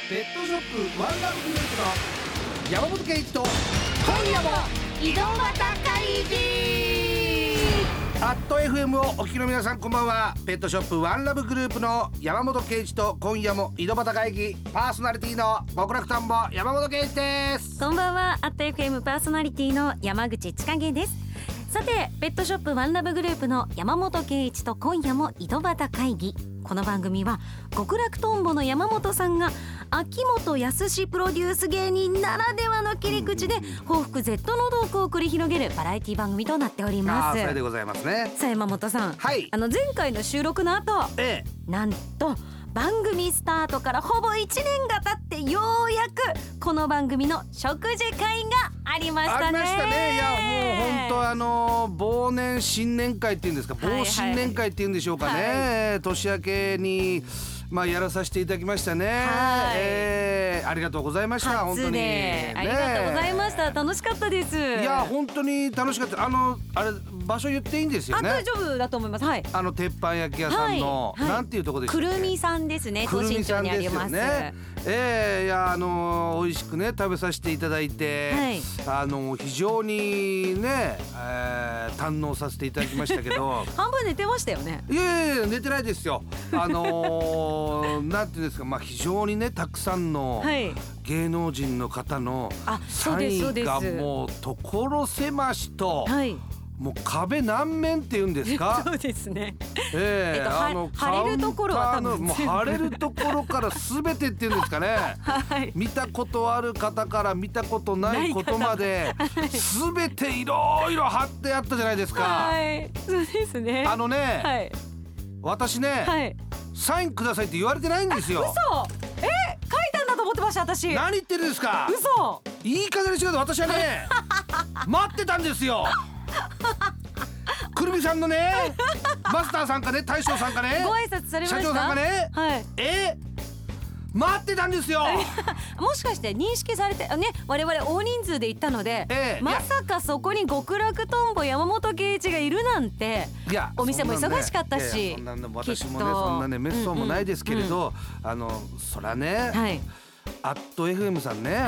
ペットショップワンラブグループの山本圭一と今夜も井戸端会議。 アット FM をお聞きの皆さん、こんばんは。ペットショップワンラブグループの山本圭一と今夜も井戸端会議パーソナリティの極楽とんぼ山本圭一です。 こんばんは。アット FM パーソナリティの山口千景です。さて、ペットショップワンラブグループの山本圭一と今夜も井戸端会議。この番組は極楽とんぼの山本さんが秋元康プロデュース芸人ならではの切り口で報復 Z のトークを繰り広げるバラエティ番組となっております。 それでございますね。 さあ山本さん、 はい、 前回の収録の後、なんと番組スタートからほぼ1年が経ってようやくこの番組の食事会がありましたね。 ありましたね。いやもう本当忘年新年会っていうんですか、忘新年会っていうんでしょうかね、年明けにやらさせていただきましたね。ありがとうございました。本当に、 ありがとうございました。楽しかったです。 いや本当に楽しかった。あれ場所言っていいんですよね。 大丈夫だと思います。はい。 鉄板焼き屋さんの、なんていうところでしたっけ。 くるみさんですね。東新町にあります。 いや美味しくね食べさせていただいて、非常にね、堪能させていただきましたけど半分寝てましたよね。 いや寝てないですよ。なんていうんですか、非常にねたくさんの芸能人の方のサインがもう所狭しと、もう壁何面っていうんですかそうですね。 貼れるところは多分もう貼れるところから全てっていうんですかね、見たことある方から見たことないことまで全ていろいろ貼ってあったじゃないですか。 そうですね。 私ね、サインくださいって言われてないんですよ。 嘘。書いたんだと思ってました私。 何言ってるんですか。 嘘。 いい加減にしろ。私はね待ってたんですよ。くるみさんのねマスターさんかね、大将さんかね、 ご挨拶されました。 社長さんがね、待ってたんですよ。 もしかして認識されてね、我々大人数で行ったので、まさかそこに極楽とんぼ山本圭一がいるなんて。お店も忙しかったし、 私もねそんなねめっそうもないですけれど、そらね、アット FM さんね、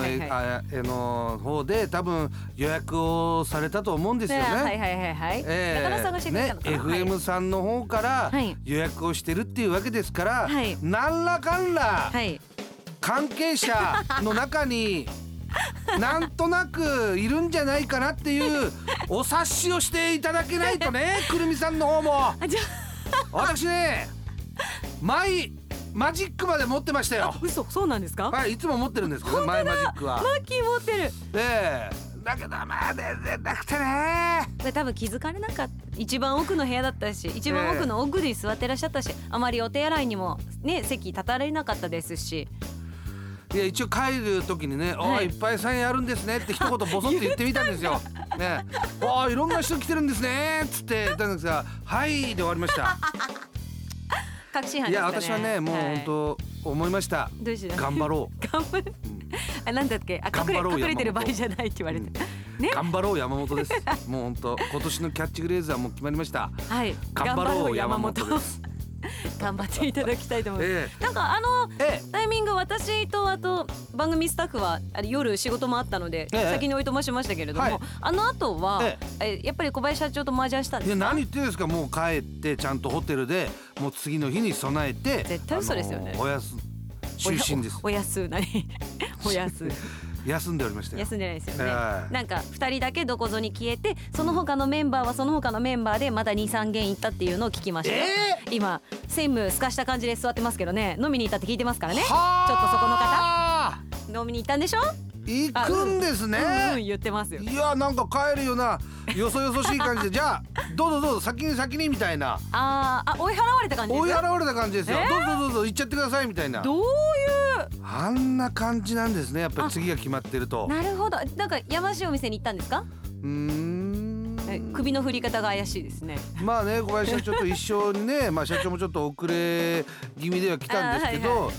方で多分予約をされたと思うんですよね。 中野さんがしてくれたのかな。 FM さんの方から予約をしてるっていうわけですから、何らかんら関係者の中になんとなくいるんじゃないかなっていうお察しをしていただけないとねくるみさんの方も。私ねマジックまで持ってましたよ。 嘘。そうなんですか。 いつも持ってるんですけど、マジックはマッキー持ってる。 だけど全然なくてね。 多分気づかれなかった。一番奥の部屋だったし、一番奥の奥に座ってらっしゃったし、あまりお手洗いにもね席立たれなかったですし。 いや一応帰る時にね、いっぱいサインあるんですねって一言ボソッと言ってみたんですよ。ね、いろんな人来てるんですねっつって言ったんですが、はいで終わりました。 確信犯ですかね。 いや私はねもう本当思いました。頑張ろう。 頑張る。なんだっけ、隠れてる場合じゃないって言われて、 頑張ろう山本です。もう本当今年のキャッチフレーズはもう決まりました。頑張ろう山本です。 頑張っていただきたいと思います。なんかタイミング、私とあと番組スタッフは夜仕事もあったので先においとましましたけれども、あの後はやっぱり小林社長と麻雀したんですか。 いや何言ってるんですか。もう帰ってちゃんとホテルでもう次の日に備えて、 絶対嘘ですよね。 就寝です。 おやす何おやす休んでおりましたよ。 休んでないですよね。なんか2人だけどこぞに消えて、その他のメンバーはその他のメンバーでまた 2,3 軒行ったっていうのを聞きましたよ。今専務すかした感じで座ってますけどね、飲みに行ったって聞いてますからね。ちょっとそこの方飲みに行ったんでしょ。 行くんですね。 言ってますよ。 いやなんか帰るようなよそよそしい感じでじゃあどうぞ先にみたいな。 追い払われた感じです。 追い払われた感じですよ。どうぞ行っちゃってくださいみたいな。 どういうあんな感じなんですね。やっぱり次が決まってると。 なるほど。なんかやましいお店に行ったんですか。首の振り方が怪しいですね。小林社長と一緒にね社長もちょっと遅れ気味では来たんですけど、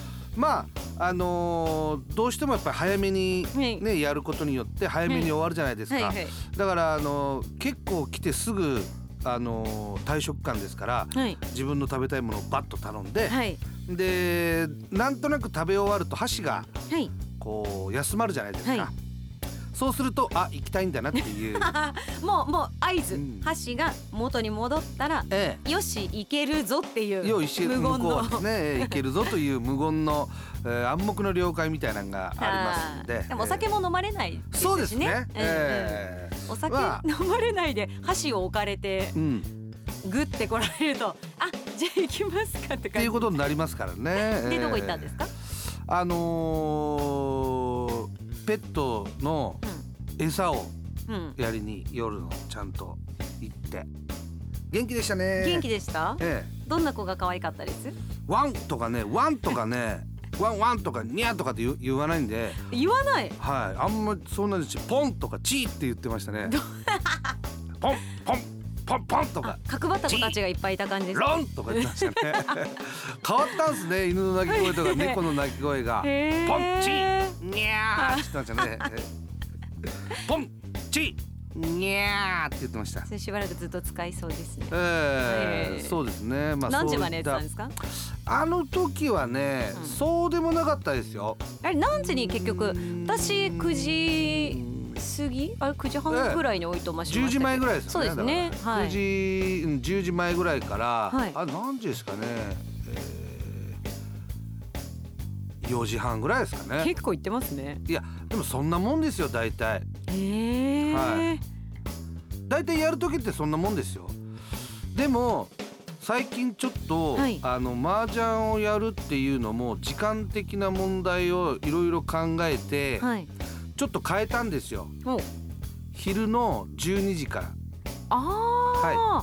どうしてもやっぱり早めにねやることによって早めに終わるじゃないですか。だから結構来てすぐ大食漢ですから、 はい、 自分の食べたいものをバッと頼んで、 はい、 でなんとなく食べ終わると箸がこう休まるじゃないですか、はい、そうすると行きたいんだなっていうもう合図、箸が元に戻ったら、よしいけるぞっていう無言のですね、いけるぞという無言の、暗黙の了解みたいなのがありますので、 でもお酒も飲まれないですしね。 そうですね、 お酒飲まれないで箸を置かれて、グッて来られるとじゃあ行きますかって感じっていうことになりますからね。 でどこ行ったんですか？ ペットの餌をやりに夜のちゃんと行って元気でしたね。 元気でした、どんな子が可愛かったです？ ワンとかねワンとかねワンワンとかニャーとかって言わないんで。 言わない？ はい、あんまりそうなんですし、ポンとかチーって言ってましたねポンポンポンポンとか角バッタ子たちがいっぱいいた感じです。 ロンとか言ってましたね変わったんですね、犬の鳴き声とか猫の鳴き声がポンチーニャーって言ってましたねポンチーニャーって言ってました。 それしばらくずっと使いそうですね。 そうですね。 何時までやってたんですか？ あの時はね、そうでもなかったですよ。 何時に結局私9時過ぎ9時半ぐらいに置いとましたけど、 10時前ぐらいですよね。 そうですね、 はい、10時前ぐらいから、何時ですかね、4時半ぐらいですかね。 結構行ってますね。 いやでもそんなもんですよ大体。大体やる時ってそんなもんですよ。でも最近ちょっと、麻雀をやるっていうのも時間的な問題をいろいろ考えて、ちょっと変えたんですよ。昼の12時から。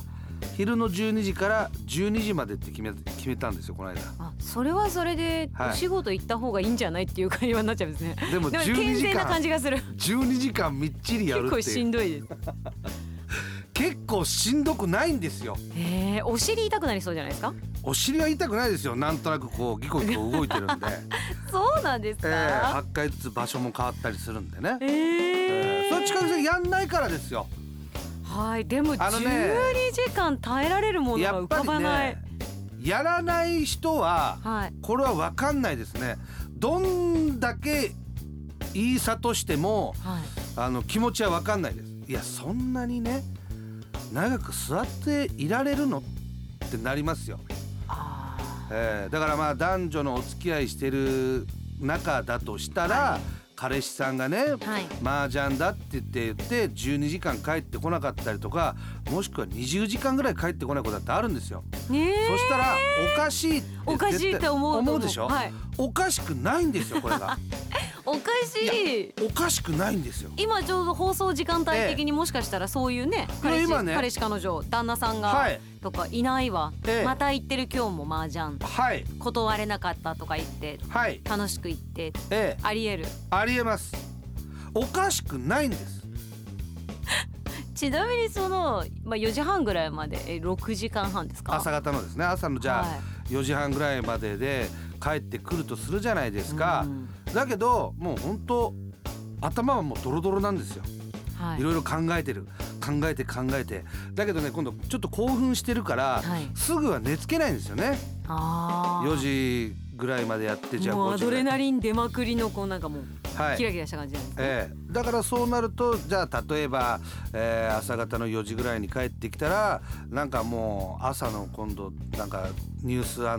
昼の12時から12時までって決めたんですよこの間。 それはそれでお仕事行った方がいいんじゃないっていう会話になっちゃうんですね。 でも健全な感じがする。 12時間みっちりやるっていう。 結構しんどいです結構しんどくないんですよ。 お尻痛くなりそうじゃないですか？ お尻は痛くないですよ。なんとなくこうギコギコ動いてるんでそうなんですか ？8回ずつ場所も変わったりするんでね。それ近くでやんないからですよ。 でも12時間耐えられるものが浮かばない。 やらない人は、これは分かんないですね。どんだけいいさとしても、気持ちは分かんないです。いやそんなにね長く座っていられるのってなりますよ。だから男女のお付き合いしてる中だとしたら、彼氏さんがね、麻雀だって言って12時間帰ってこなかったりとか、もしくは20時間ぐらい帰ってこないことだってあるんですよ。そしたらおかしいって思うでしょ。おかしくないんですよこれがおかしい。 おかしくないんですよ。 今ちょうど放送時間帯的にもしかしたらそういうね、彼氏彼女旦那さんが、とかいないわ、また行ってる今日も麻雀、断れなかったとか言って、楽しく行って、ありえる。 ありえます。おかしくないんですちなみにその、4時半ぐらいまで6時間半ですか？ 朝方のですね。朝のじゃあ4時半ぐらいまでで帰ってくるとするじゃないですか。だけどもう本当頭はもうドロドロなんですよ。いろいろ考えてだけどね今度ちょっと興奮してるから、すぐは寝つけないんですよね。4時ぐらいまでやって、じゃあもうアドレナリン出まくりのなんかもうキラキラした感じなんですね。 だからそうなるとじゃあ例えば、朝方の4時ぐらいに帰ってきたらなんかもう朝の今度なんかニュース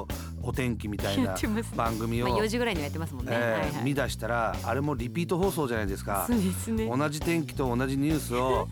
&お天気みたいな番組を 4時ぐらいにやってますもんね。 見出したらあれもリピート放送じゃないですか。 そうですね。 同じ天気と同じニュースを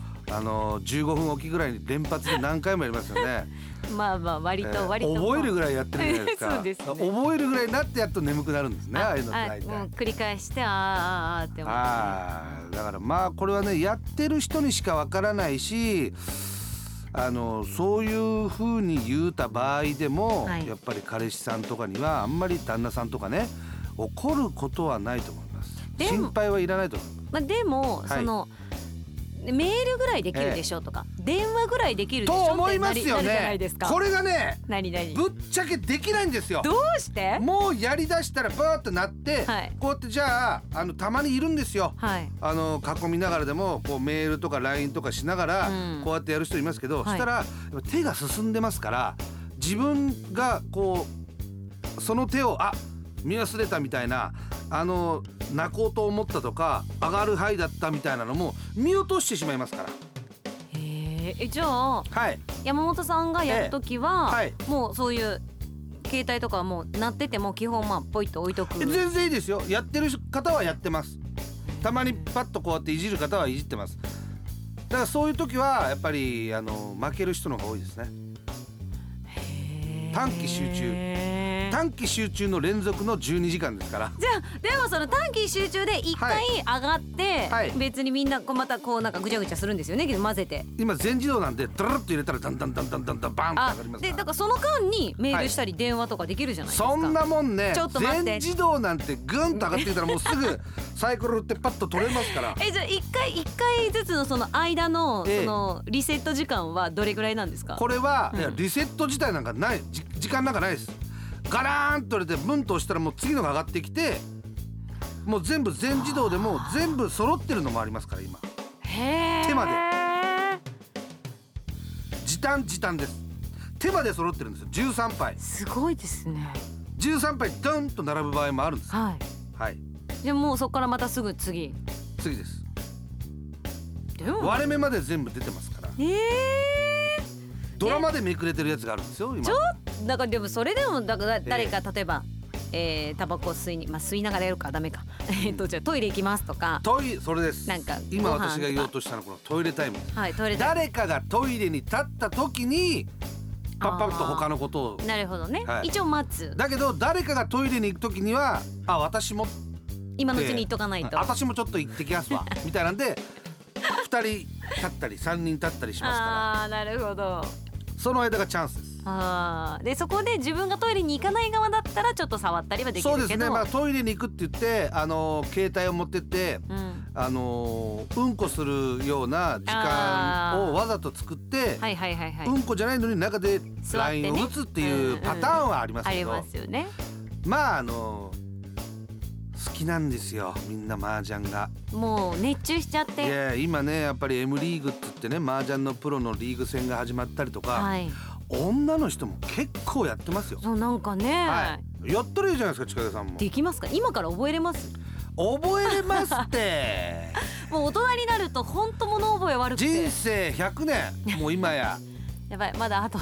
15分おきぐらいに連発で何回もやりますよね。 割と覚えるぐらいやってるじゃないですか。 そうですね。 覚えるぐらいになってやっと眠くなるんですね。ああいうの大体もう繰り返してって思って。 だからこれはねやってる人にしかわからないし、そういう風に言うた場合でも、やっぱり彼氏さんとかにはあんまり旦那さんとかね怒ることはないと思います。心配はいらないと思います。 でもそのメールぐらいできるでしょとか、電話ぐらいできるでしょと思いますよってなるじゃないねですか。 これがね何ぶっちゃけできないんですよ。 どうしてもうやりだしたらバーってなって、 はい、 こうやってじゃあたまにいるんですよ、 はい、 囲みながらでもこうメールとか LINE とかしながらこうやってやる人いますけど、したら手が進んでますから、自分がその手を見忘れたみたいな泣こうと思ったとか上がる範囲だったみたいなのも見落としてしまいますから。 じゃあ、はい、山本さんがやるときは、はい、もうそういう携帯とかはもう鳴ってても基本ポイッと置いとく。 全然いいですよ。やってる方はやってます。たまにパッとこうやっていじる方はいじってます。だからそういう時はやっぱり負ける人の方が多いですね。短期集中の連続の12時間ですから。 じゃあでもその短期集中で1回上がって、はい、別にみんなまたなんかぐちゃぐちゃするんですよね、混ぜて。 今全自動なんでドルッと入れたらダンダンバンって上がりますから。 でだからその間にメールしたり電話とかできるじゃないですか。 そんなもんね、 ちょっと待って、 全自動なんてグンと上がってきたらもうすぐサイコロ振ってパッと取れますから。 じゃあ1回ずつのその間のそのリセット時間はどれぐらいなんですか？ これは、いやリセット自体なんかない時間なんかないです。ガラーンと入れてブンと押したらもう次のが上がってきて、もう全部全自動でもう全部揃ってるのもありますから今。手まで時短です。手まで揃ってるんですよ。13杯すごいですね。 13杯ドンと並ぶ場合もあるんです。 はいはい。でもうそこからまたすぐ次です。でも割れ目まで全部出てますから。ドラマでめくれてるやつがあるんですよ今。 だからでもそれでもだから誰か例えばタバコ吸いながらやるかダメかじゃあトイレ行きますとか。 それです。なんか今私が言おうとしたのこのトイレタイム。はい、トイレタイム。誰かがトイレに立った時にパッパッと他のことを。 なるほどね、はい、一応待つ。 だけど誰かがトイレに行く時には私も今のうちに行っとかないと。 私もちょっと行ってきますわみたいなんで2人立ったり3人立ったりしますから。 なるほど。 その間がチャンスです。 でそこで自分がトイレに行かない側だったらちょっと触ったりはできるけど。 そうですね、トイレに行くって言って携帯を持ってって、うんこするような時間をわざと作って、うんこじゃないのに中で LINE を打つっていうパターンはありますけど、 ありますよね。 好きなんですよみんな麻雀が。 もう熱中しちゃって。 いや今ねやっぱり M リーグって言ってね、麻雀のプロのリーグ戦が始まったりとか、はい、女の人も結構やってますよ。 そうなんかね、 はい、やったらいいじゃないですか。近田さんもできますか？今から覚えれます？ 覚えれますってもう大人になると本当物覚え悪くて。 人生100年もう今ややばい、まだあと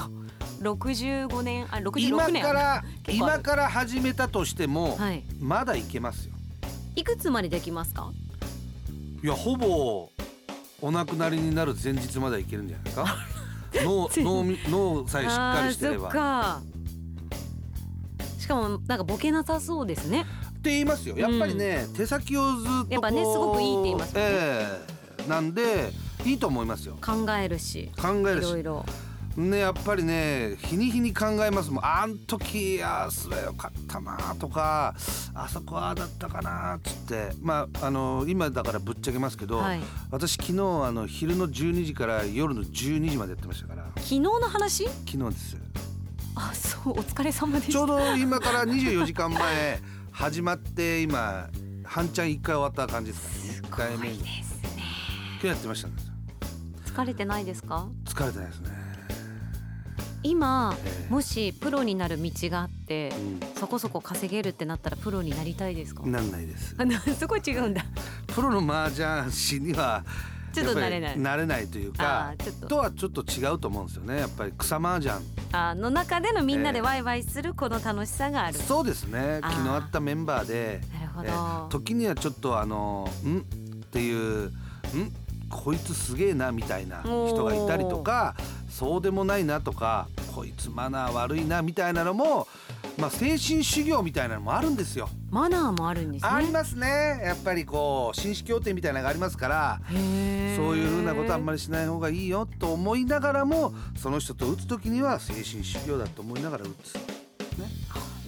65年66年今から始めたとしても、はい、まだいけますよ。 いくつまでできますか？ いやほぼお亡くなりになる前日までいけるんじゃないですか脳さえしっかりしてれば。そっか。 しかもなんかボケなさそうですねって言いますよ。やっぱりね、手先をずっとやっぱねすごくいいって言いますよね。 なんでいいと思いますよ。 考えるしいろいろね、やっぱりね日に日に考えますもん。あん時すればよかったなとか、あそこだったかなっつって、今だからぶっちゃけますけど、はい、私昨日昼の12時から夜の12時までやってましたから。 昨日の話？ 昨日です。 そう、お疲れ様でした。 ちょうど今から24時間前始まって今半チャン1回終わった感じですからね。1回目にですね。 今日やってましたんです。 疲れてないですか？ 疲れてないですね。 今、もしプロになる道があって、そこそこ稼げるってなったらプロになりたいですか？ なんないです。 そこ違うんだ。 プロの麻雀師にはちょっとなれないというか、とはちょっと違うと思うんですよね。やっぱり草麻雀の中でのみんなでワイワイするこの楽しさがある。 そうですね。気の合ったメンバーで、 なるほど。 時にはちょっとっていうこいつすげえなみたいな人がいたりとか、そうでもないなとか、こいつマナー悪いなみたいなのも、精神修行みたいなのもあるんですよ。 マナーもあるんですね。 ありますね。やっぱり紳士協定みたいなのがありますから、そういう風なことあんまりしない方がいいよと思いながらも、その人と打つ時には精神修行だと思いながら打つ、ね。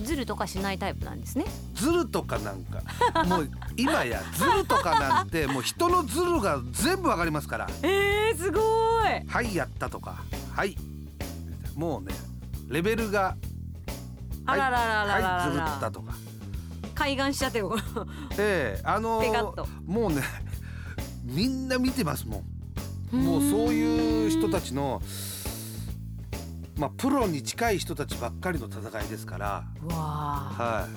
ズルとかしないタイプなんですね。 ズルとかなんかもう今やズルとかなんてもう人のズルが全部わかりますから。 すごい。 はいやったとか、はいもうねレベルがあらららららら、 はいずるったとか開眼しちゃってるペカッともうねみんな見てますもん。もうそういう人たちのプロに近い人たちばっかりの戦いですから。はい、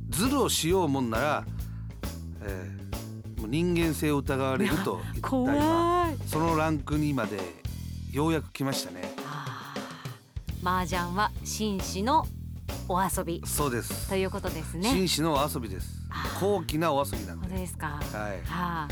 ズルをしようもんなら、もう人間性を疑われるといった今そのランクにまでようやく来ましたね。 麻雀は紳士のお遊び。 そうですということですね。 紳士のお遊びです。高貴なお遊びなんで。 そうですか。 はい。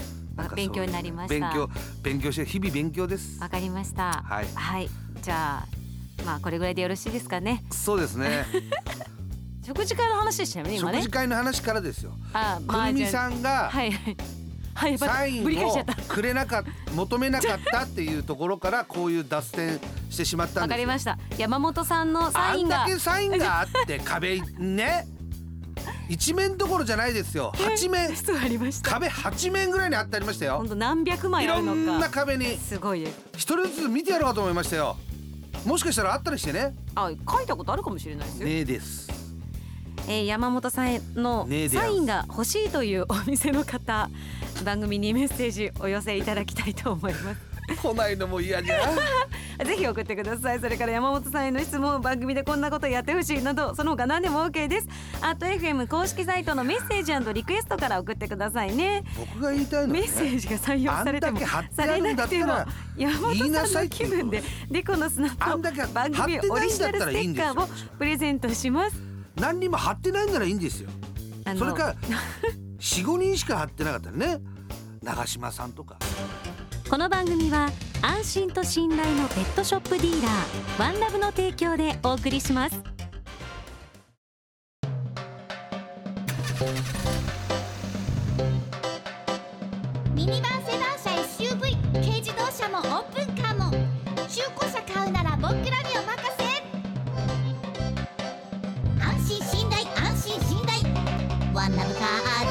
勉強になりました。 勉強して日々勉強です。 わかりました。 はい。 はい。じゃあこれぐらいでよろしいですかね。 そうですね。 食事会の話でしたよね今ね。 食事会の話からですよ。くるみさんがサインをくれなかった求めなかったっていうところからこういう脱線してしまったんですよ。 わかりました。山本さんのサインがあんだけサインがあって壁ね一面どころじゃないですよ。8面壁8面ぐらいにあってありましたよ。 本当何百枚あるのか。 いろんな壁にすごいです。 一人ずつ見てやろうかと思いましたよ。もしかしたらあったりしてね。 書いたことあるかもしれないですよ。 ねです。 山本さんへのサインが欲しいというお店の方、番組にメッセージお寄せいただきたいと思います。 来ないのも嫌じゃぜひ送ってください。それから山本さんへの質問、番組でこんなことやってほしいなど、その他何でも OK です。@FM 公式サイトのメッセージ&リクエストから送ってくださいね。 僕が言いたいのは、ね、 メッセージが採用されてもされなくても山本さんの気分でデコの砂と番組オリジナルステッカーをプレゼントします。 何にも貼ってないんならいいんですよ。それか 4,5 人しか貼ってなかったらね、長嶋さんとか。 この番組は安心と信頼のペットショップディーラーワンラブの提供でお送りします。 ミニバンセダン車 SUV 軽自動車もオープンカーも中古車買うなら僕らにお任せ。安心信頼安心信頼ワンラブカーズワンラブグル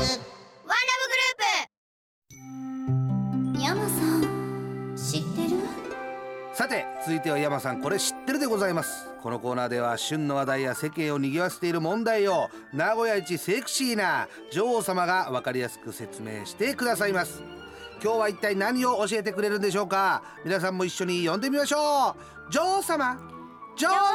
ープ。山さん知ってる？ さて続いては山さんこれ知ってるでございます。このコーナーでは旬の話題や世間を賑わせている問題を名古屋一セクシーな女王様が分かりやすく説明してくださいます。今日は一体何を教えてくれるんでしょうか。皆さんも一緒に呼んでみましょう。女王様女王様。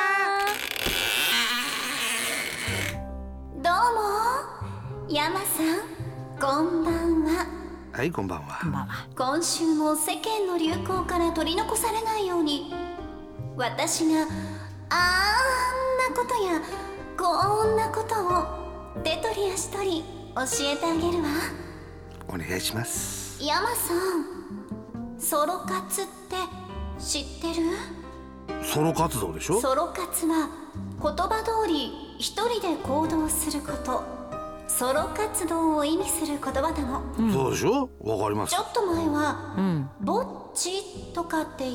どうも山さんこんばんは。 はいこんばんは。 今週も世間の流行から取り残されないように私があんなことやこんなことを手取り足取り教えてあげるわ。 お願いします。 山さんソロ活って知ってる？ ソロ活動でしょ。 ソロ活は言葉通り一人で行動すること、ソロ活動を意味する言葉なの、 そうでしょ。わかります。 ちょっと前は、ぼっちとかって言って、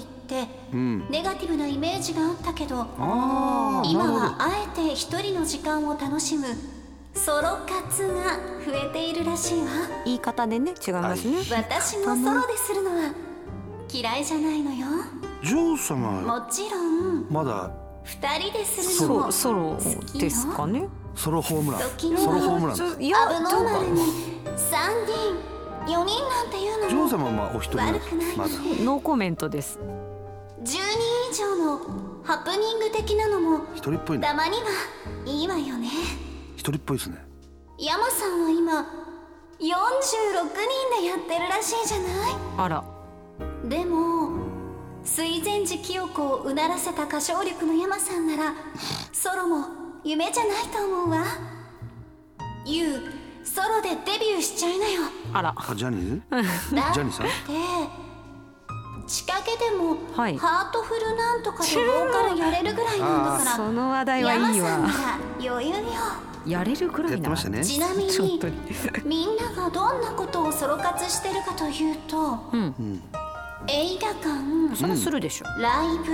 ネガティブなイメージがあったけど、今はあえて一人の時間を楽しむソロ活が増えているらしいわ。 言い方でね違いますね。 私もソロでするのは嫌いじゃないのよ。 女王様もちろんまだ二人でするのも好きよ。 ソロですかね。 ソロホームラン。 時にはソロホームラン。 アブノーマルに3人4人なんていうのも女王様はお一人悪くない。 まだノーコメントです。 10人以上のハプニング的なのも一人っぽいね。 たまにはいいわよね。 一人っぽいですね。 山さんは今46人でやってるらしいじゃない。 あら。 でも水前寺清子をうならせた歌唱力の山さんならソロも夢じゃないと思うわ。ユウソロでデビューしちゃいなよ。 あら。 ジャニーズ？ だってジャニーさん？ 仕掛けでも、 はい、 ハートフルなんとかでボーカルやれるぐらいなんだからその話題はいいわ。 山さんなら余裕よ。 やれるぐらいな。 やってましたね。 ちなみにみんながどんなことをソロ活してるかというと、映画館、 それするでしょ。 ライブ、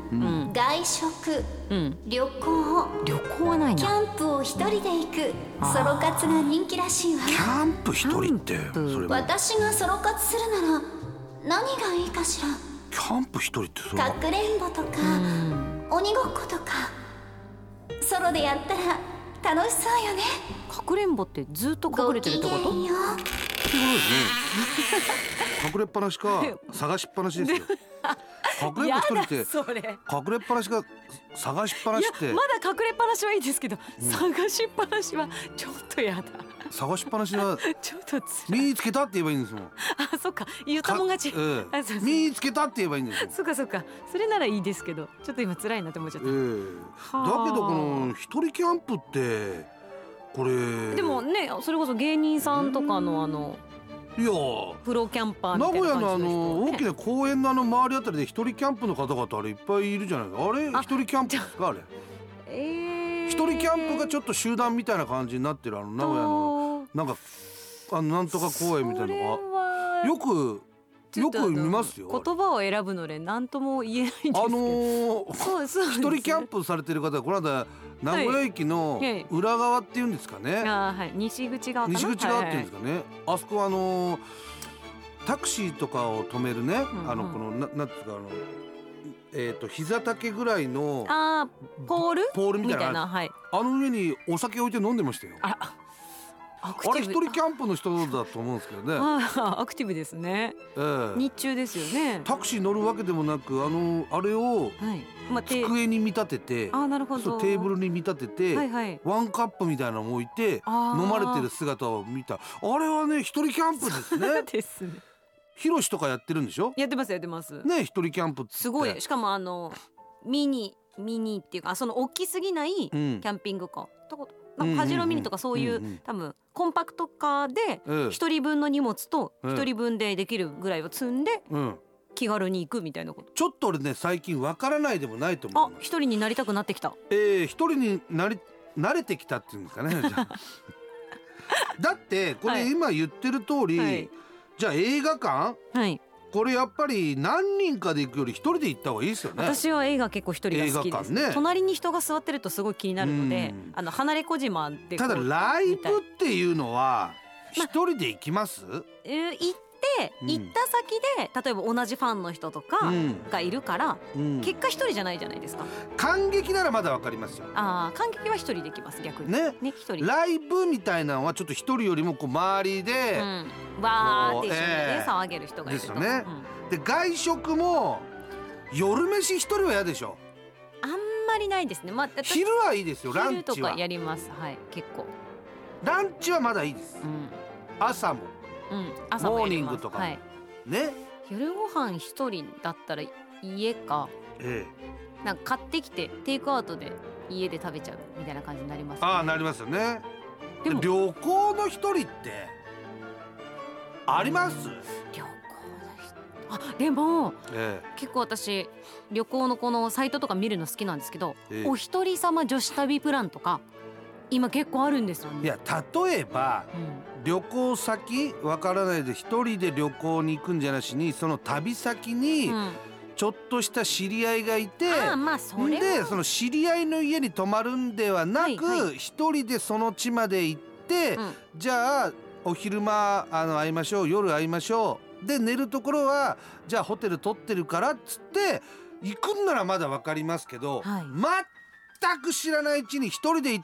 外食、旅行はないな。 キャンプを一人で行くソロ活が人気らしいわ。 キャンプ一人ってそれも私がソロ活するなら何がいいかしら。 キャンプ一人ってそれかくれんぼとか鬼ごっことかソロでやったら楽しそうよね。 かくれんぼってずっと隠れてるってこと？ ごきげんようってことですね。隠れっぱなしか探しっぱなしですよ。隠れんぼ一人ってそれ隠れっぱなしか探しっぱなしって。 まだ隠れっぱなしはいいですけど、探しっぱなしはちょっとやだ。 探しっぱなしはちょっとつらい。 見つけたって言えばいいんですもん。 あ、そっか、言ったもん勝ち。 見つけたって言えばいいんですよ。 そっかそっか、それならいいですけど、ちょっと今辛いなって思っちゃった。だけどこの一人キャンプってこれでもね、それこそ芸人さんとかのいやプロキャンパーみたいな感じの人、ね、 名古屋の大きな公園の周りあたりで一人キャンプの方々あれいっぱいいるじゃないですか。あれ一人キャンプですかあれ。一人キャンプがちょっと集団みたいな感じになってる名古屋のなんかなんとか公園みたいなのがよく見ますよ。 言葉を選ぶので何とも言えないんですけど、 一人キャンプされてる方はこの間名古屋駅の裏側っていうんですかね、 西口側かな、 西口側っていうんですかね、あそこタクシーとかを止めるね、このなんていうか膝丈ぐらいのポールみたいな、あの上にお酒置いて飲んでましたよ。あれ一人キャンプの人だと思うんですけどね。 アクティブですね。日中ですよね。 タクシー乗るわけでもなくあれを机に見立てて、テーブルに見立てて、ワンカップみたいなのを置いて飲まれてる姿を見た。あれはね一人キャンプですね。 ですね。 ヒロシとかやってるんでしょ。 やってますね、一人キャンプってすごい。しかもミニっていうかその大きすぎないキャンピングカーパジェロミニとかそういう多分コンパクトカーで一人分の荷物と一人分でできるぐらいを積んで気軽に行くみたいなこと。 ちょっと俺ね最近わからないでもないと思う。 一人になりたくなってきた。 一人に慣れてきたっていうんですかね。だってこれ今言ってる通り、じゃあ映画館、これやっぱり何人かで行くより一人で行った方がいいですよね。 私は映画結構一人が好きです。隣に人が座ってるとすごい気になるので、離れ小島でただライブっていうのは一人で行きます？ 行った先で例えば同じファンの人とかがいるから、結果一人じゃないじゃないですか。 観劇ならまだわかりますよ。 観劇は一人できます逆にね。一人。ライブみたいなのはちょっと一人よりも周りでわーって一緒にね騒げる人がいると。 ですよね。で外食も夜飯一人は嫌でしょ。 あんまりないですね。 昼はいいですよ。ランチは。 昼とかやります。結構。 ランチはまだいいです。朝も。モーニングとかね。 夜ご飯一人だったら家か、なんか買ってきてテイクアウトで家で食べちゃうみたいな感じになりますね。 なりますよね。でも旅行の一人ってあります？ 旅行の人でも、結構私旅行のこのサイトとか見るの好きなんですけど、お一人様女子旅プランとか今結構あるんですよね。 いや例えば、旅行先わからないで一人で旅行に行くんじゃなしにその旅先にちょっとした知り合いがいて、でその知り合いの家に泊まるんではなく一人でその地まで行って、じゃあお昼間会いましょう、夜会いましょうで寝るところはじゃあホテル取ってるからっつって行くんならまだわかりますけど、全く知らないうちに一人で行って。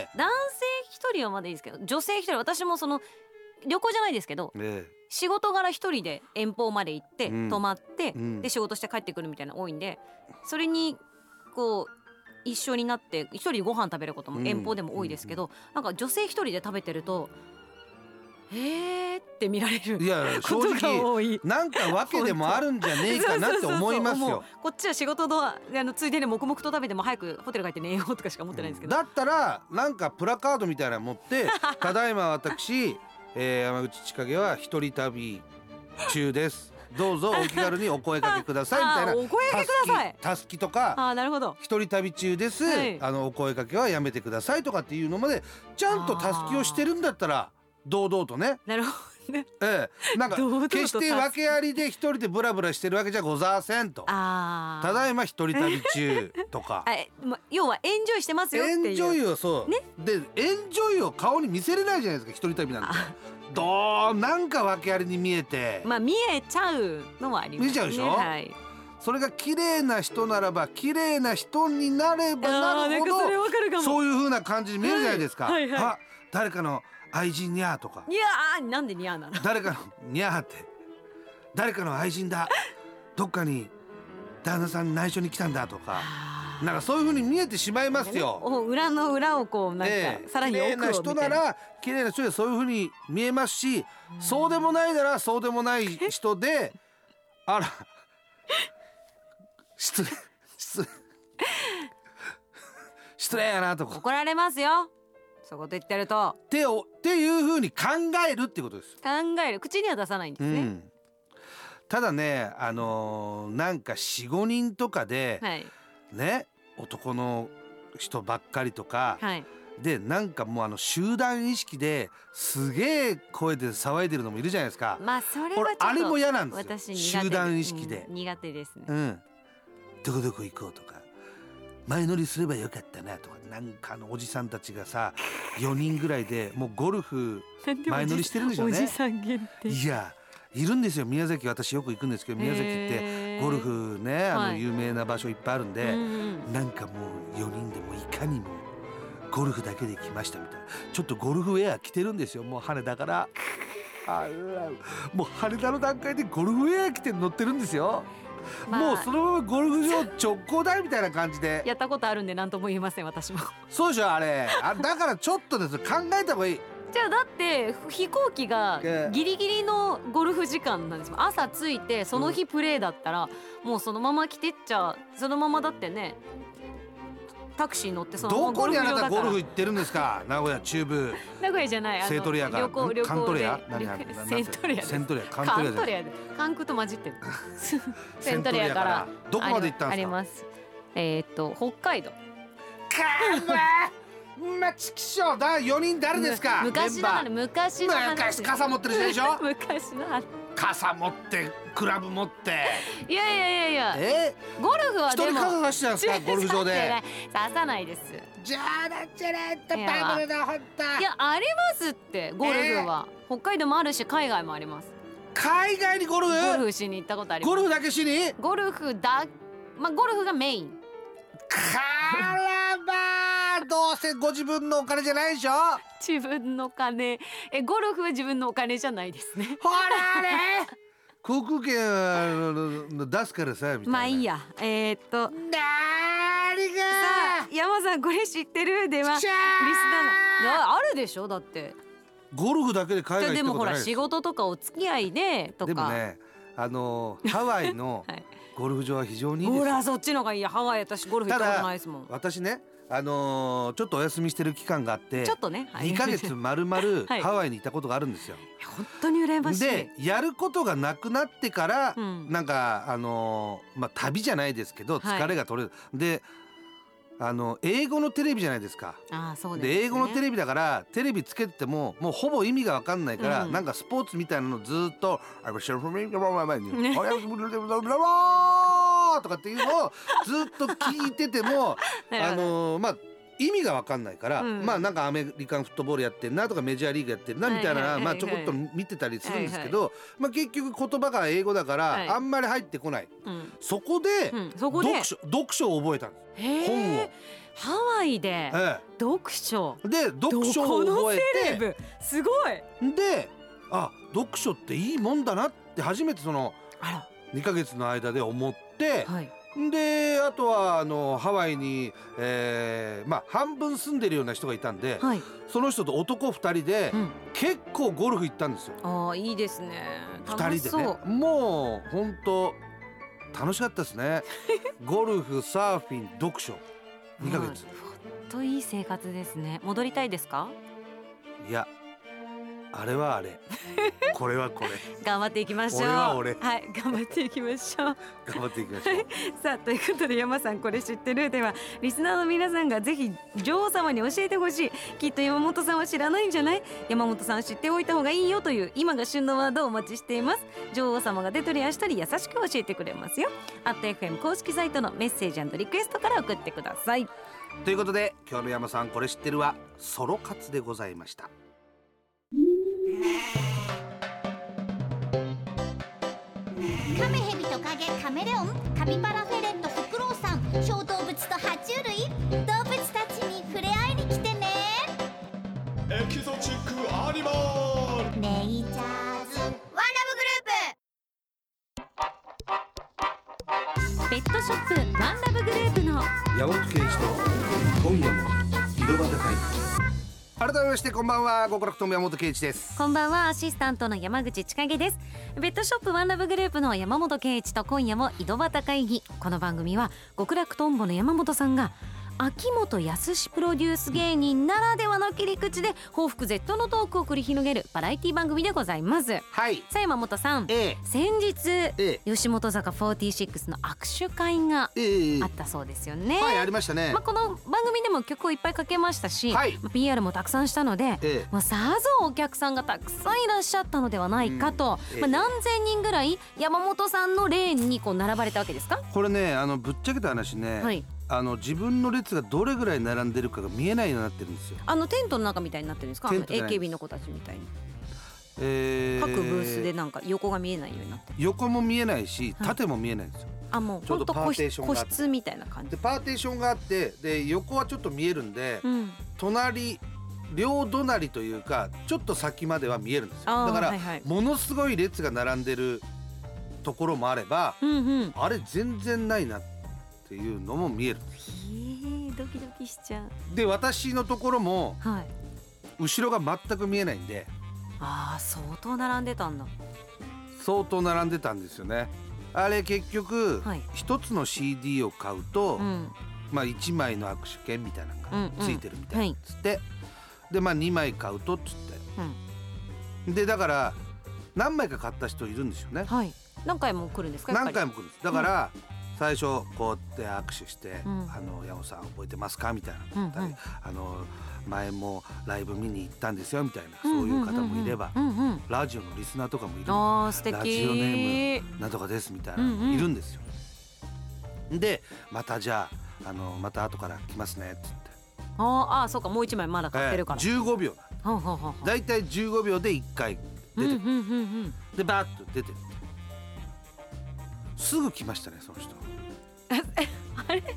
男性一人はまだいいですけど女性一人、私もその旅行じゃないですけど、仕事柄一人で遠方まで行って泊まって、で仕事して帰ってくるみたいなの多いんで、それにこう一緒になって一人でご飯食べることも遠方でも多いですけど、なんか女性一人で食べてるとって見られることが多い。 なんか訳でもあるんじゃねえかなって思いますよ。 こっちは仕事のついでに黙々と食べても早くホテル帰って寝ようとかしか思ってないんですけど、 だったらなんかプラカードみたいなの持ってただいま私、山口千景は一人旅中ですどうぞお気軽にお声掛けくださいみたいなお声掛けくださいたすきとか、 なるほど、 一人旅中です、お声掛けはやめてくださいとかっていうのまでちゃんとたすきをしてるんだったら堂々とね。 なるほなんか決して訳ありで一人でブラブラしてるわけじゃございませんと。ただいま一人旅中とか要はエンジョイしてますよっていう。 エンジョイをそう、ね、でエンジョイを顔に見せれないじゃないですか、一人旅なんて。なんか訳ありに見えて、 見えちゃうのはありますね。 見えちゃうでしょ、はい、それが綺麗な人ならば綺麗な人になればなるほど、そういう風な感じに見えるじゃないですか、はいはいはい、あ、誰かの愛人にゃーとか、 いやー、なんでにゃーなの。 誰かのにゃーって誰かの愛人だ、どっかに旦那さんに内緒に来たんだとか、なんかそういう風に見えてしまいますよ、 裏の裏をこうなんか、さらに奥をみたいな。綺麗な人なら綺麗な人でそういう風に見えますし、そうでもないならそうでもない人であら失礼やなとか怒られますよ、そういうこと言ってると。 っていう風に考えるってことです。 考える、口には出さないんですね、 ただね、なんか 4,5 人とかで、はい、ね、男の人ばっかりとか、はい、でなんかもう集団意識ですげえ声で騒いでるのもいるじゃないですか。 それはちょっとあれも嫌なんですよ、 私集団意識で、 苦手ですね、 どこどこ行こうとか前乗りすればよかったなとか、なんかおじさんたちがさ4人ぐらいでもうゴルフ前乗りしてるんでしょうね。 おじさん限定。 いやいるんですよ、宮崎。私よく行くんですけど、宮崎ってゴルフね、有名な場所いっぱいあるんで、なんかもう4人でもいかにもゴルフだけで来ましたみたいな、ちょっとゴルフウェア着てるんですよ、もう羽田からもう羽田の段階でゴルフウェア着て乗ってるんですよ、もうそのままゴルフ場直行台みたいな感じでやったことあるんで何とも言えません、私も。 そうでしょ、あれだからちょっとです考えた方がいい。 じゃあだって飛行機がギリギリのゴルフ時間なんですもん。朝着いてその日プレーだったら、もうそのまま来てっちゃそのままだってね、タクシー乗ってそのままゴルフ場だから。 どこにあなたゴルフ行ってるんですか、名古屋中部。 名古屋じゃない、 セントリアか旅行カントリア、 セントリア、 セントリア、 カントリアでカンクと混じってるセントリアからどこまで行ったんですか。 あります、北海道。 チキショーだ、4人誰ですか。 昔の話。 傘持ってる人でしょ昔の話。 傘持ってクラブ持って、いやゴルフはでも一人傘差してたんですか、ゴルフ場で。 差さないです。 じゃあだっちゃないとバブルだ、ほんと。 いや、ありますってゴルフは、北海道もあるし海外もあります。 海外にゴルフしに行ったことあります。 ゴルフだけしにゴルフがメイン。 からばどうせご自分のお金じゃないでしょ。 自分の金、ゴルフは自分のお金じゃないですね。 ほらね航空券出すからさみたいな。 まあいいや。何がさあ、山さんこれ知ってるではリスナーあるでしょ。だってゴルフだけで海外行ったことないです。 でもほら仕事とかお付き合いでとか。 でもね、ハワイのゴルフ場は非常にいいです。 ほらそっちのがいいや。ハワイ私ゴルフ行ったことないですもん。 私ね、ちょっとお休みしてる期間があって、 ちょっとね、 2ヶ月丸々ハワイに行ったことがあるんですよ。 本当に羨ましい。 でやることがなくなってから、なんか旅じゃないですけど疲れが取れる、で英語のテレビじゃないですか。 そうですね。 で英語のテレビだからテレビつけてももうほぼ意味が分かんないから、なんかスポーツみたいなのずっと「とかっていうのをずっと聞いてても意味が分かんないから、なんかアメリカンフットボールやってんなとかメジャーリーグやってんなみたいな、ちょこっと見てたりするんですけど、結局言葉が英語だからあんまり入ってこない。そこで読書を覚えたんです。本をハワイで読書で読書を覚えて、 すごい。 で読書っていいもんだなって初めてその2ヶ月の間で思って、であとはハワイに、半分住んでるような人がいたんで、その人と男2人で、結構ゴルフ行ったんですよ。 いいですね。 2人でね、もう本当楽しかったですね。ゴルフ、サーフィン、読書2ヶ月。 ほんといい生活ですね。戻りたいですか？ いや、あれはあれこれはこれ頑張っていきましょう。 俺は俺、 はい、頑張っていきましょう。 頑張っていきましょうさあということで、山さんこれ知ってるでは、リスナーの皆さんがぜひ女王様に教えてほしい。きっと山本さんは知らないんじゃない？山本さん知っておいた方がいいよという今が旬のワードをお待ちしています。女王様が手取り足取り優しく教えてくれますよ。@FM 公式サイトのメッセージ&リクエストから送ってください。 ということで、今日の山さんこれ知ってるはソロ活でございました。 カメヘビトカゲカメレオンカピバラフェレットフクロウさん小動物と爬虫類動物たちに触れ合いに来てね。 エキゾチックアニマルネイチャーズワンラブグループ。 ペットショップワンラブグループの山本圭一と今夜も井戸端会議。改めましてこんばんは、極楽とも山本圭一です。 こんばんは、アシスタントの山口千景です。ペットショップワンラブグループの山本圭一と今夜も井戸端会議。この番組は極楽とんぼの山本さんが秋元康プロデュース芸人ならではの切り口で報復絶倒のトークを繰り広げるバラエティ番組でございます。 はい、 さあ山本さん、先日、吉本坂46の握手会があったそうですよね。 はい、ありましたね。 この番組でも曲をいっぱいかけましたし、PR もたくさんしたので、さぞお客さんがたくさんいらっしゃったのではないかと、何千人ぐらい山本さんのレーンにこう並ばれたわけですか？ これね、ぶっちゃけた話ね、自分の列がどれぐらい並んでるかが見えないようになってるんですよ。 テントの中みたいになってるんですか？AKB の子たちみたいに、各ブースでなんか横が見えないようになってる。 横も見えないし縦も見えないんですよ。 もう本当個室みたいな感じでパーテーションがあって、で横はちょっと見えるんで、両隣というかちょっと先までは見えるんですよ。だから、ものすごい列が並んでるところもあれば、あれ全然ないなっていうのも見える。 ドキドキしちゃう。 で私のところも、後ろが全く見えないんで、 相当並んでたんだ。 相当並んでたんですよね。あれ結局、一つの CD を買うと、1枚の握手券みたいなのがついてるみたいなつって、で2枚買うとっつって、でだから何枚か買った人いるんですよね。 何回も来るんですか？ 何回も来るんです。だから、最初こうやって握手して、山本さん覚えてますかみたいな、前もライブ見に行ったんですよみたいな、そういう方もいれば、ラジオのリスナーとかもいる。 素敵。 ラジオネームなんとかですみたいな、いるんですよ。でまたじゃあ、また後から来ますねって言って、 そうか、もう1枚まだ買ってるから、 15秒だいたい15秒で1回出てる、でバーッと出てる。すぐ来ましたね、その人。あれ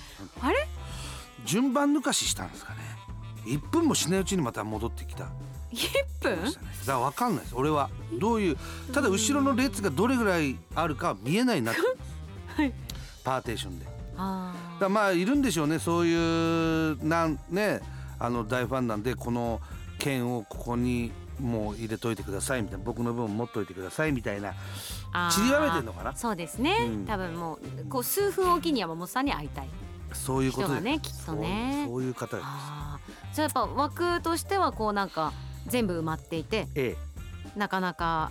順番抜かししたんですかね。1分もしないうちにまた戻ってきた。 1分？ だから分かんないです、俺は。どういう、ただ後ろの列がどれぐらいあるかは見えないなってパーテーションで。だからいるんでしょうね、そういう大ファンなんで、この券をここにもう入れといてくださいみたいな、僕の分持っといてくださいみたいな、散りばめてんのかな。 そうですね、多分もうこう数分おきに山本さんに会いたい、 そういうことで人がね、きっとね。 そういう方です。 じゃあやっぱ枠としてはこうなんか全部埋まっていて、なかなか、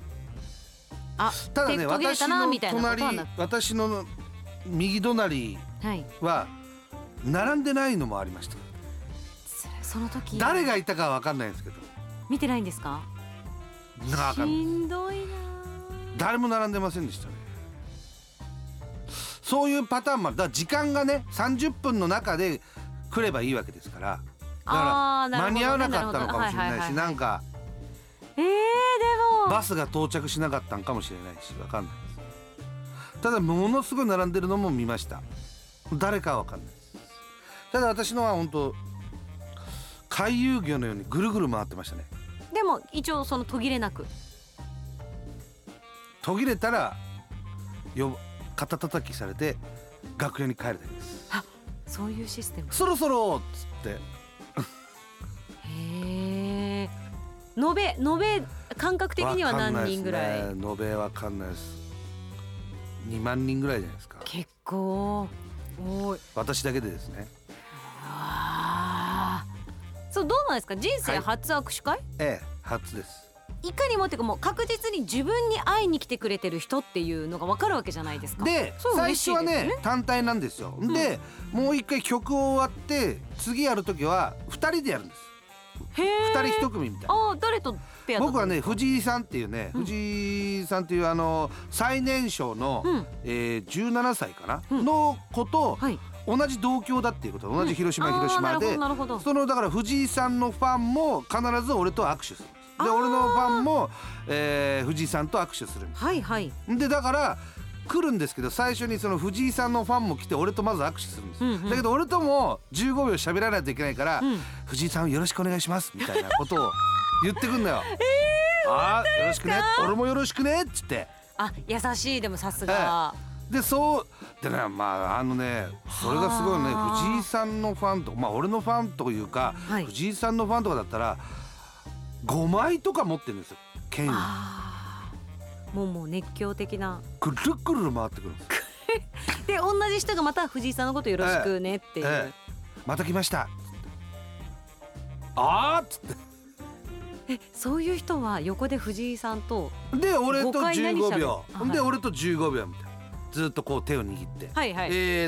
ただね、私の右隣は並んでないのもありました。 その時誰がいたかは分かんないんですけど。 見てないんですか？しんどいな。 誰も並んでませんでしたね。そういうパターンもある。だから時間がね、30分の中で来ればいいわけですから、だから間に合わなかったのかもしれないし、なんかでもバスが到着しなかったのかもしれないし、分かんないです。ただものすごい並んでるのも見ました。誰かは分かんないです。ただ私のは本当回遊魚のようにぐるぐる回ってましたね。 でも一応その途切れなく、 途切れたら肩叩きされて楽屋に帰るだけです。 そういうシステム。 そろそろっつって。 へえ。延べ感覚的には何人ぐらい？ 延べわかんないです。2万人ぐらいじゃないですか。 結構多い。 私だけでですね。 そう、どうなんですか、人生初握手会？ 初です。 いかにもっていうかもう確実に自分に会いに来てくれてる人っていうのが分かるわけじゃないですか。 で最初はね単体なんですよ、でもう一回曲終わって次やるときは2人でやるんです。2人1組みたいな。 あ、誰とペアだったんですか？ 僕はね藤井さんっていうね、藤井さんっていう最年少の、17歳かな、の子と、同じ同郷だっていうこと、同じ広島で、そのだから藤井さんのファンも必ず俺と握手するんです。で俺のファンも、藤井さんと握手するんです。でだから来るんですけど、最初にその藤井さんのファンも来て俺とまず握手するんです、だけど俺とも15秒喋らないといけないから、藤井さんよろしくお願いしますみたいなことを言ってくんだよ。あーよろしくね、俺もよろしくねっつって。 あ、優しい。でもさすが、 でそうでね、まあそれがすごいね、藤井さんのファンとか、俺のファンというか、藤井さんのファンとかだったら5枚とか持ってるんですよ、剣に。 もう熱狂的な、 くるくる回ってくるんですで同じ人がまた藤井さんのことよろしくねっていう、 また来ましたあーっつって、 そういう人は横で藤井さんとで俺と15秒で俺と15秒みたいな、ずっとこう手を握って、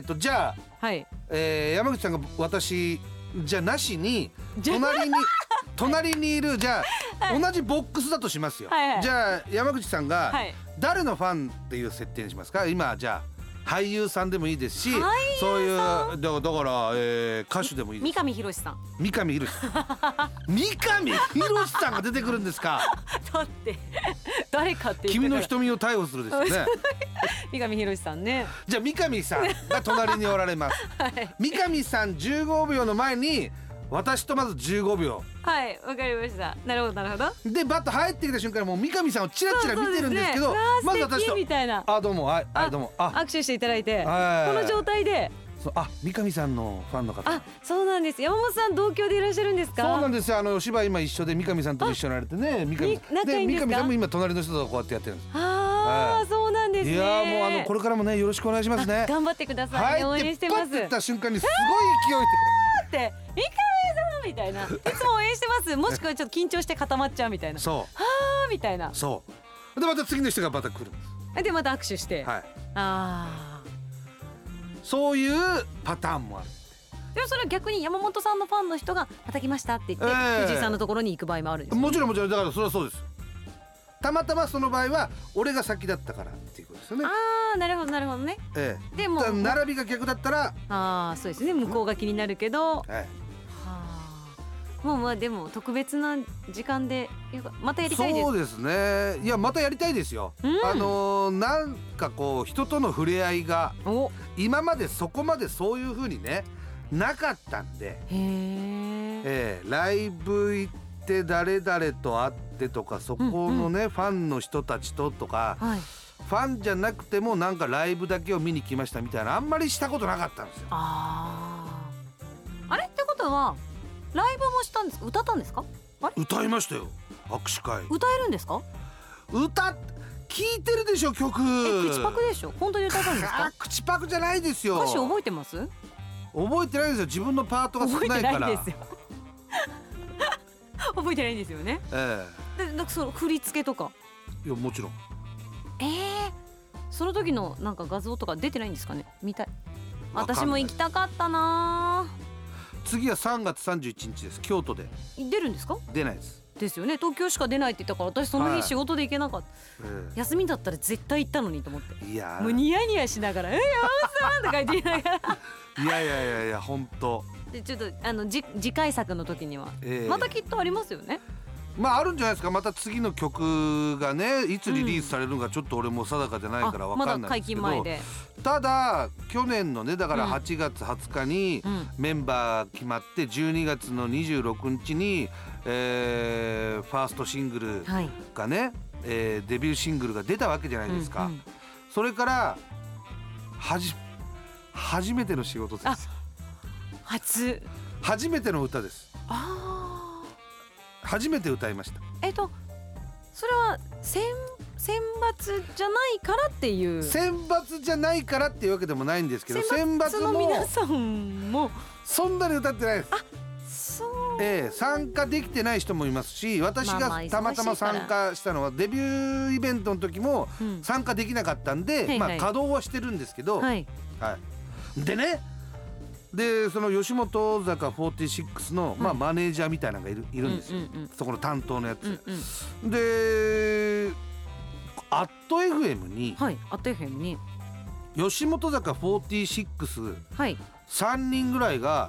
じゃあ、山口さんが私じゃなしに隣にいる、じゃあ同じボックスだとしますよ。じゃあ山口さんが誰のファンっていう設定にしますか？今じゃあ俳優さんでもいいですし、そういうだから歌手でもいいです。 三上博史さん。 三上博史さん三上博史さんが出てくるんですか？ だって誰かって君の瞳を逮捕するですよね三上博史さんね。じゃあ三上さんが隣におられます、三上さん15秒の前に私とまず15秒。 はい、わかりました。なるほどなるほど。 でバッと入ってきた瞬間にもう三上さんをチラチラ見てるんですけど、まず私とみたいな、 どうもどうも握手していただいて、この状態で三上さんのファンの方。 そうなんです。山本さん同郷でいらっしゃるんですか？ そうなんですよ。お芝居今一緒で三上さんと一緒になれてね、三上さんも今隣の人とこうやってやってるんです。 そうなんですね。 いやもうこれからもねよろしくお願いしますね。 頑張ってください。応援してます。 パッて言った瞬間にすごい勢いで三上さんみたいな、いつも応援してます。もしくはちょっと緊張して固まっちゃうみたいな。そうみたいな。 そうでまた次の人がまた来るんです。 でまた握手して、 そういうパターンもある。 でもそれは逆に山本さんのファンの人がまた来ましたって言って、藤井さんのところに行く場合もあるんですか？ もちろんだからそれはそうです。たまたまその場合は俺が先だったからっていうことですよね。 なるほどなるほどね。 でも並びが逆だったらそうですね、向こうが気になるけど、もうでも特別な時間でまたやりたいです。 そうですね。いやまたやりたいですよ、なんかこう人との触れ合いが今までそこまでそういう風にねなかったんで、ライブ行って誰々と会ってとか、そこのね、ファンの人たちととか、ファンじゃなくてもなんかライブだけを見に来ましたみたいなあんまりしたことなかったんですよ。 あれってことはライブもしたんですか？歌ったんですか？ 歌いましたよ、握手会。 歌えるんですか？ 聞いてるでしょ曲。 口パクでしょ？本当に歌ったんですか？ 口パクじゃないですよ。 歌詞覚えてます？ 覚えてないですよ。自分のパートが少ないから。覚えてないですよ覚えてないんですよね。でなんかその振り付けとか。 いやもちろん。 その時のなんか画像とか出てないんですかね？見たい。私も行きたかったな。 次は3月31日です。京都で。 出るんですか？出ないです。 ですよね。東京しか出ないって言ったから私その日仕事で行けなかった、休みだったら絶対行ったのにと思って、もうニヤニヤしながら山本さんとか言って言いながらいや本当でちょっと次回作の時には、またきっとありますよね。 あるんじゃないですか。また次の曲がねいつリリースされるのかちょっと俺も定かじゃないから分かんないんですけど、まだ解禁前で。ただ去年のねだから8月20日にメンバー決まって12月の26日にファーストシングルがね、デビューシングルが出たわけじゃないですか、それから初めての仕事です。初めての歌です。初めて歌いました。 それは選抜じゃないからっていう。 選抜じゃないからっていうわけでもないんですけど、選抜の皆さんもそんなに歌ってないです。 そう参加できてない人もいますし、私がたまたま参加したのはデビューイベントの時も参加できなかったんで、稼働はしてるんですけど、でね、でその吉本坂46の、マネージャーみたいなのがいるんですよ、そこの担当のやつ、でアット FM に、吉本坂46、3人ぐらいが、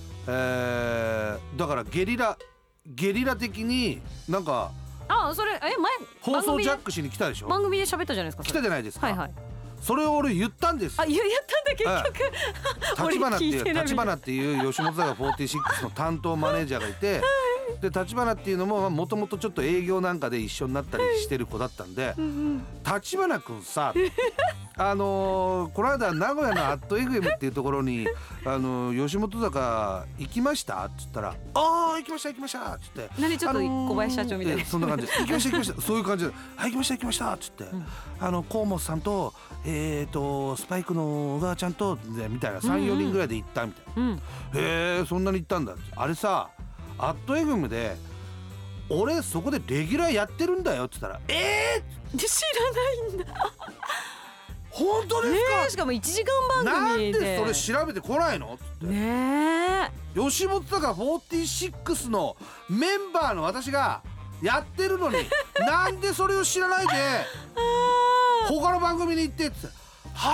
だからゲリラ的になんかそれ前放送ジャックしに来たでしょ。 番組で喋ったじゃないですか。 来たじゃないですか。それを俺言ったんですよ。 言ったんだ結局。 立花っていう吉本坂46の担当マネージャーがいて、で立花っていうのももともとちょっと営業なんかで一緒になったりしてる子だったんで、立花くんさこの間名古屋のアット FM っていうところに吉本坂行きましたって言ったら、行きましたっつって、 何ちょっと小林社長みたいな、 そんな感じで行きましたそういう感じで、行きましたっつって、河本さんとスパイクの小川ちゃんとみたいな 3,4 人ぐらいで行ったみたいな、へえそんなに行ったんだ。あれさアット FM で俺そこでレギュラーやってるんだよって言ったら、 知らないんだ。 本当ですか。 しかも1時間番組でなんでそれ調べてこないのって吉本坂46のメンバーの私がやってるのになんでそれを知らないで他の番組に行ってっては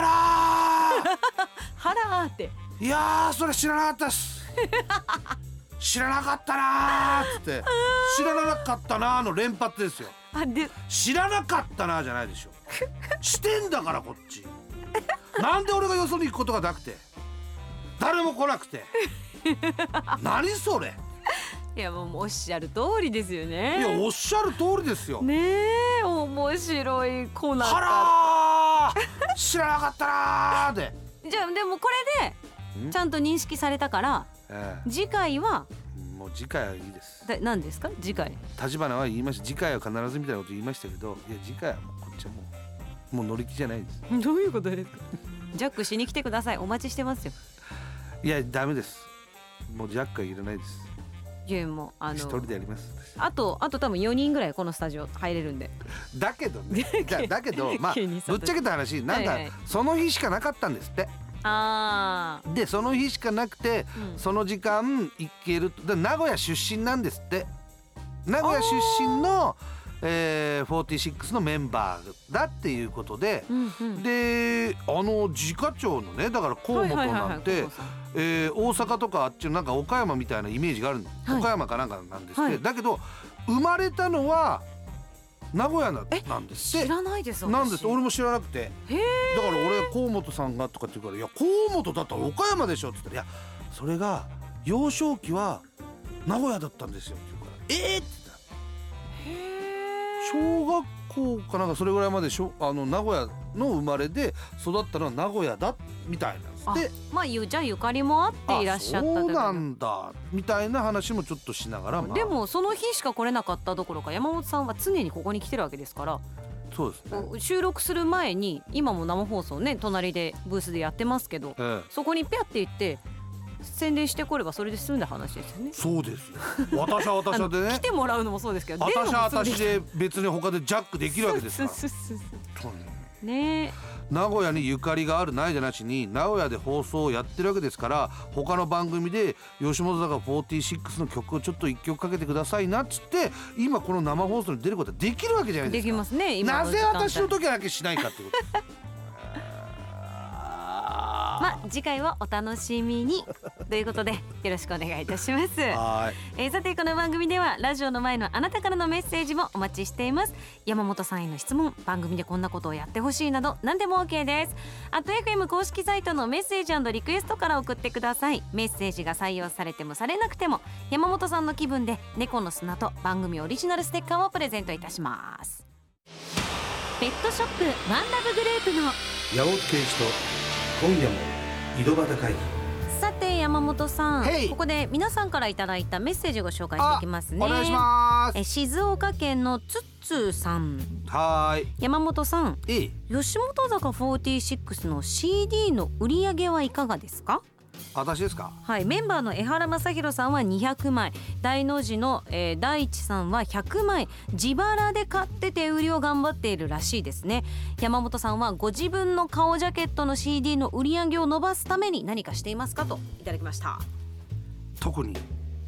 らーっていやそれ知らなかったっす知らなかったなーっつって知らなかったなーの連発ですよ。知らなかったなーじゃないでしょしてんだからこっちなんで俺がよそに行くことがなくて誰も来なくて何それ。 いやもうおっしゃる通りですよね。 いやおっしゃる通りですよねえ、面白い子なんかはらー知らなかったなーでじゃあでもこれでちゃんと認識されたから、次回はもう次回はいいです。 何ですか次回。 立花は言いました。次回は必ずみたいなこと言いましたけど、いや次回はもうこっちはもう乗り気じゃないです。 どういうことですか。ジャックしに来てください。お待ちしてますよ。 いやダメです。もうジャックはいらないです。 いやもう一人でやります。 あと多分4人ぐらいこのスタジオ入れるんで。 だけどねだけどぶっちゃけた話なんかその日しかなかったんですって。でその日しかなくて、その時間行けると。名古屋出身なんですって。名古屋出身の、46のメンバーだっていうことで、で次課長のねだから河本なんて大阪とかあっちのなんか岡山みたいなイメージがあるんです、岡山かなんかなんですって、だけど生まれたのは名古屋なんですって。 知らないです。 なんです。俺も知らなくて。だから俺河本さんがとかって言うから、いや河本だったら岡山でしょって言ったら、いやそれが幼少期は名古屋だったんですよって言うから、って言ったら小学校かなんかそれぐらいまで名古屋の生まれで育ったのは名古屋だみたいなんです。でじゃあゆかりもあっていらっしゃったそうなんだみたいな話もちょっとしながら、 でもその日しか来れなかったどころか山本さんは常にここに来てるわけですから。 そうですね。 収録する前に今も生放送ね隣でブースでやってますけど、そこにピャって行って宣伝してこればそれで済んだ話ですよね。 そうですよ。私は私でね来てもらうのもそうですけど、 私は私で別に他でジャックできるわけですからね。 名古屋にゆかりがあるないじゃなしに名古屋で放送をやってるわけですから、他の番組で吉本坂46の曲をちょっと1曲かけてくださいなっつって今この生放送に出ることはできるわけじゃないですか。 できますね。 なぜ私の時だけしないかってこと次回はお楽しみにということでよろしくお願いいたします。さてこの番組ではラジオの前のあなたからのメッセージもお待ちしています。山本さんへの質問、番組でこんなことをやってほしいなど何でも OK です。@FM 公式サイトのメッセージ&リクエストから送ってください。メッセージが採用されてもされなくても山本さんの気分で猫の砂と番組オリジナルステッカーをプレゼントいたします。ペットショップワンラブグループの山本圭一と今夜も井戸端会議。 さて山本さん、ここで皆さんからいただいたメッセージをご紹介していきますね。 お願いします。 静岡県のつっつーさん。山本さん、吉本坂46の CD の売り上げはいかがですか？ 私ですか？ はい、メンバーの江原正宏さんは200枚、大の字の、大地さんは100枚自腹で買って手売りを頑張っているらしいですね。山本さんはご自分の顔ジャケットの CD の売り上げを伸ばすために何かしていますかといただきました。 特に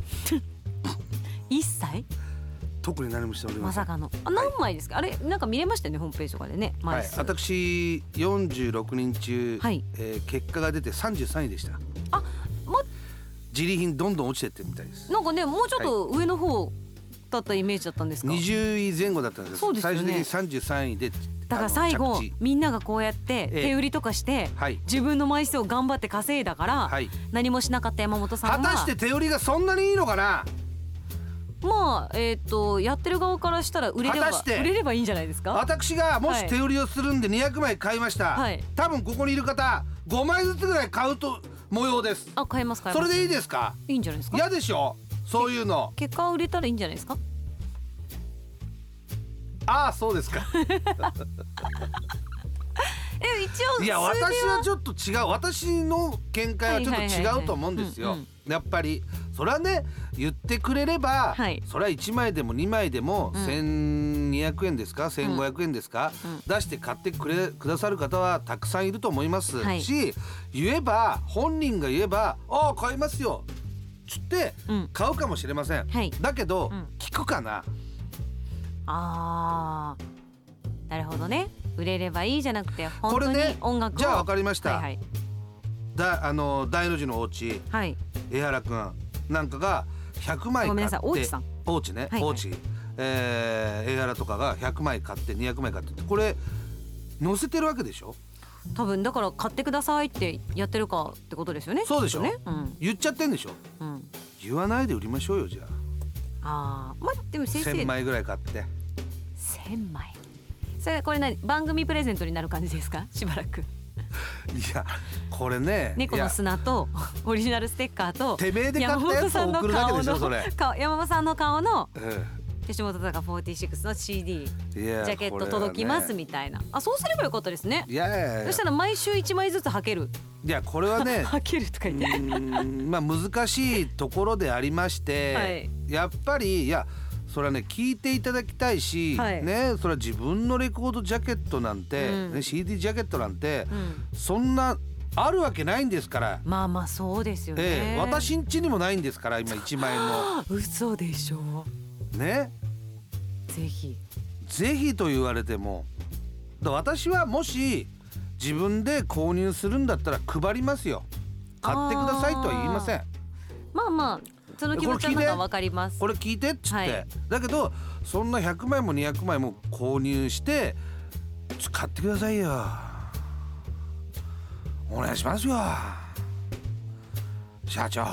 一切特に何もしておりません。 まさかの何枚ですか、はい、あれなんか見れましたよね、ホームページとかでね。 はい、私46人中、はい、結果が出て33位でした。 あ、 自利品どんどん落ちてってみたいです。 なんかね、もうちょっと上の方だったイメージだったんですか。 20位前後だったんです。そうですよね。最終的に33位で、 だから最後みんながこうやって手売りとかして、自分の枚数を頑張って稼いだから、何もしなかった山本さんは、 果たして手売りがそんなにいいのかな。 まあやってる側からしたら売れればいいんじゃないですか。 私がもし手売りをするんで200枚買いました、はい、多分ここにいる方5枚ずつぐらい買うと模様です。 あ、買えます。 それでいいですか。 いいんじゃないですか。 嫌でしょそういうの。 結果売れたらいいんじゃないですか。 ああ、そうですか一応いや、私はちょっと違う。私の見解はちょっと違うと思うんですよ。やっぱりそれはね、言ってくれれば、それは1枚でも2枚でも1200円ですか1500円ですか、出して買ってくださる方はたくさんいると思いますし、言えば本人が言えば、ああ買いますよつって買うかもしれません。だけど聞くかな。 あー、なるほどね。売れればいいじゃなくて、本当に音楽を。 じゃあ分かりました。大の字のおうち、江原くんなんかが100枚買って、ごめんなさい、大地さん、大地ね、大地、江原とかが100枚買って200枚買ってって、これ載せてるわけでしょ多分。だから買ってくださいってやってるかってことですよね。 そうでしょ、言っちゃってんでしょ、言わないで売りましょうよ。じゃあ、まあでも先生 1000枚ぐらい買って。 1000枚、それこれ何、番組プレゼントになる感じですか、しばらく。 いや、これね、 猫の砂とオリジナルステッカーと、 てめえで買ったやつを送るだけでしょそれ。 山本さんの顔の吉本坂46の CD ジャケット届きますみたいな。あ、そうすればよかったですね。 いやそしたら毎週1枚ずつ履ける。 いや、これはね履けるとか言ってまあ難しいところでありまして、やっぱりいや、それはね聞いていただきたいし、ね、それは自分のレコードジャケットなんて、CD ジャケットなんて、そんなあるわけないんですから。 まあまあそうですよね。 私ん家にもないんですから、今1枚も。 嘘でしょね。ぜひと言われても、私はもし自分で購入するんだったら配りますよ。買ってくださいとは言いません。 まあまあその気持ちはなんか分かります。 これ聞いてっつって、だけどそんな100枚も200枚も購入して買ってくださいよ、お願いしますよ社長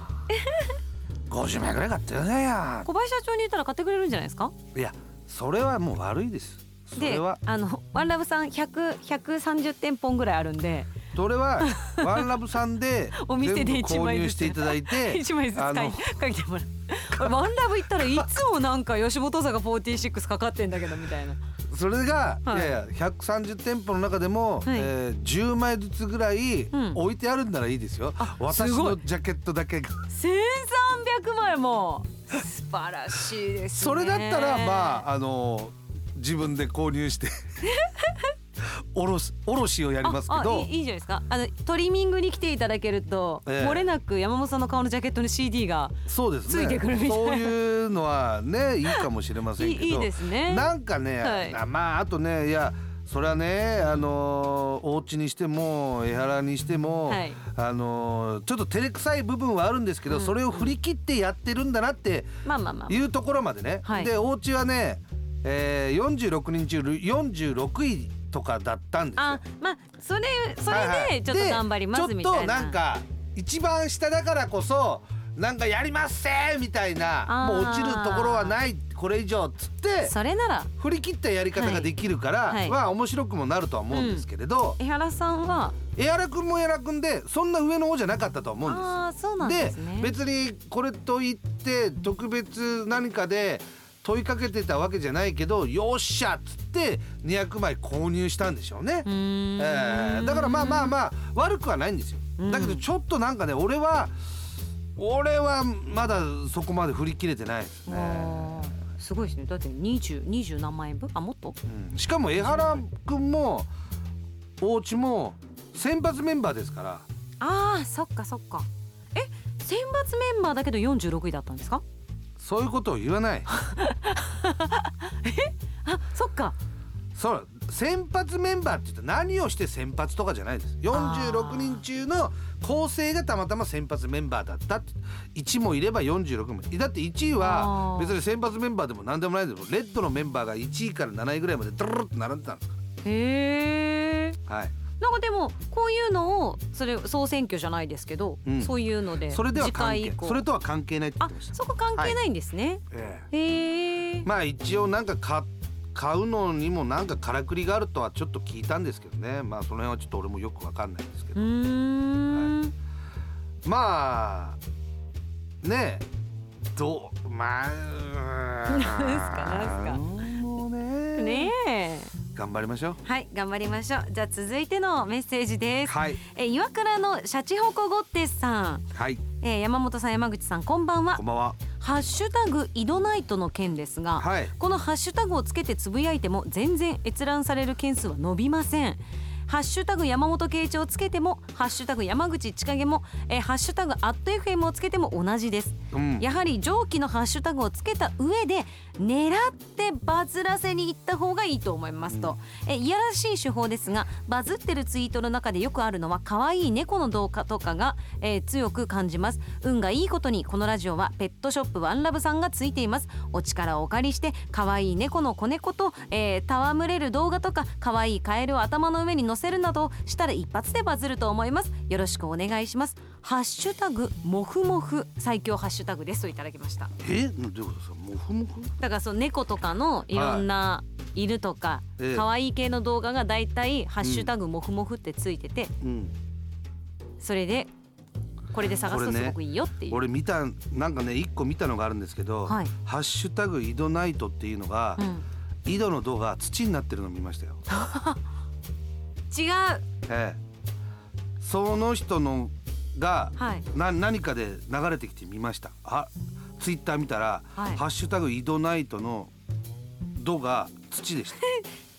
50枚ぐらい買ってくださいよ。 小林社長に言ったら買ってくれるんじゃないですか。 いや、それはもう悪いです。それはワンラブさん130店舗ぐらいあるんで、 それはワンラブさんでお店で全部購入していただいて 1枚ずつかけてもらう。ワンラブ行ったらいつもなんか吉本坂46かかってんだけどみたいな。 それが、いやいや130店舗の中でも、10枚ずつぐらい置いてあるんならいいですよ。私のジャケットだけが 1300枚も素晴らしいですね。 それだったらまあ自分で購入しておろしをやりますけど。 いいじゃないですか。トリミングに来ていただけると、漏れなく山本さんの顔のジャケットの CD がついてくるみたいな。 そういうのはねいいかもしれませんけどいいですね。 なんかね、まああとね、いやそれはね、お家にしても江原にしても、ちょっと照れくさい部分はあるんですけど、それを振り切ってやってるんだなっていうところまでね。でお家はね、46人中46位とかだったんですよ。 まあそれでちょっと頑張りますみたいな。 ちょっとなんか一番下だからこそなんかやりますせーみたいな、もう落ちるところはないこれ以上っつって、 それなら振り切ったやり方ができるから、まあ面白くもなるとは思うんですけれど、 江原さんは江原くんも江原くんでそんな上の方じゃなかったと思うんですよ。 そうなんですね。 で別にこれといって特別何かで問いかけてたわけじゃないけど、よっしゃっつって200枚購入したんでしょうね。だからまあ悪くはないんですよ。 だけどちょっとなんかね、俺はまだそこまで振り切れてないですね。 すごいですね。だって20何万円分、もっと、 しかも江原くんも大内も選抜メンバーですから。 そっか選抜メンバーだけど46位だったんですか？ そういうことを言わないそっか。 そう先発メンバーって言ったら何をして先発とかじゃないです。46人中の構成がたまたま先発メンバーだったって。1もいれば46もだって1位は別に先発メンバーでも何でもないです。レッドのメンバーが1位から7位ぐらいまでドルルって並んでたんですから。 へえ。 はい。 なんかでもこういうのをそれ総選挙じゃないですけど、そういうのでそれとは関係ないって言ってました。 そこ関係ないんですね。へえ。 まあ一応なんか買うのにもなんかからくりがあるとはちょっと聞いたんですけどね。まあその辺はちょっと俺もよくわかんないんですけど。まあねなんすかもうねえ頑張りましょう。 はい、頑張りましょう。じゃあ続いてのメッセージです。 はい。 岩倉のシャチホコゴッテスさん。 はい。 山本さん、山口さん、こんばんは。 こんばんは。 ハッシュタグイドナイトの件ですが、 はい、 このハッシュタグをつけてつぶやいても全然閲覧される件数は伸びません。ハッシュタグ山本圭一をつけても、ハッシュタグ山口千景も、ハッシュタグ@FMをつけても同じです、やはり上記のハッシュタグをつけた上で狙ってバズらせに行った方がいいと思いますと、いやらしい手法ですが、バズってるツイートの中でよくあるのは可愛い猫の動画とかが、強く感じます。運がいいことにこのラジオはペットショップワンラブさんがついています。お力をお借りして可愛い猫の子猫と、戯れる動画とか可愛いカエルを頭の上に乗せるなどしたら一発でバズると思います。よろしくお願いします。ハッシュタグモフモフ最強ハッシュタグですといただきました。 どういうことですか？モフモフだからその猫とかのいろんな犬とか可愛い系の動画がだいたいハッシュタグモフモフってついてて、それでこれで探すとすごくいいよっていう。 俺見たなんかね1個見たのがあるんですけど、ハッシュタグ井戸ナイトっていうのが、井戸の戸が土になってるのを見ましたよ。 違う、 その人のが、何かで流れてきて見ました。ツイッター見たら、ハッシュタグ井戸ナイトの戸が土でした。